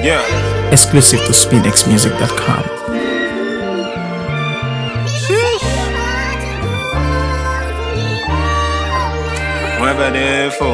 Yeah. Exclusive to SpinXmusic.com. Whatever they for.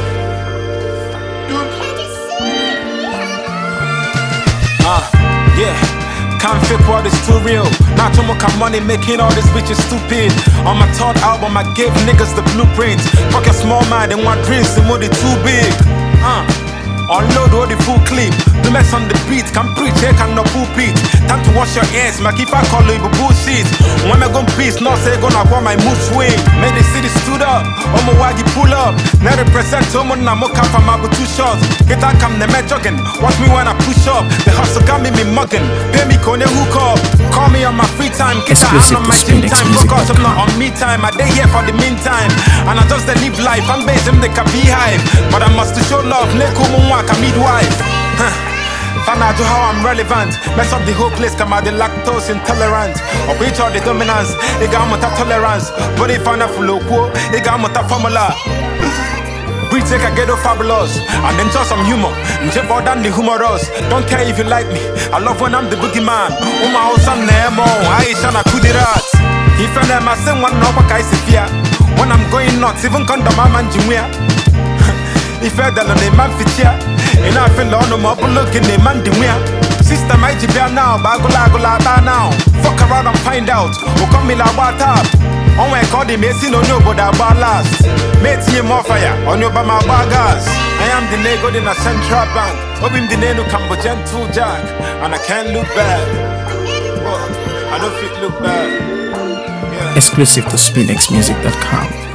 Yeah. Can't fake what is too real. Not too much money making all these bitches stupid. On my third album, I gave niggas the blueprint. Fuck your small mind and want dreams, the money too big. Unload all the full clip. The mess on the beat, can preach, they can no pulpit. Time to wash your ears, my keep I call you bullshit. When I go peace, not say gonna want my mood swing. Made the city stood up, on my waggy pull up. Now represent someone, I'm up from my 2 shots. Get that come the man jogging, watch me when I push up. The hustle got me mugging, pay me con hook up. Call me on my free time, get a hand on my gym time. Focus, I'm not on me time, I day here for the meantime. And I just live life, I'm based in the beehive. But I must show love, neko a midwife. Find out how I'm relevant. Mess up the whole place, come out the lactose intolerant. Or reach all the dominance, they got much tolerance. But if I'm not full of quo, they got much formula. We take a ghetto fabulous, and then just some humor. Jump out than the humorous. Don't care if you like me, I love when I'm the boogeyman. Oh my house, I'm Nemo, I shana kudirat. If I'm a same one, no one can see when I'm going nuts, even condom man Jimia. If I don't know man fit here, and I feel on the mobile looking the man the winner. Sister might be now, bagola now. Fuck around and find out. Who come in like what up? On my call the messing on your but about last. Mate you more fire on your bama bagas. I am the nego in a central bank. Hoping the name of Cambodian 2 Jack. And I can't look bad. I don't fit look bad. Yeah. Exclusive to SpinXmusic.com.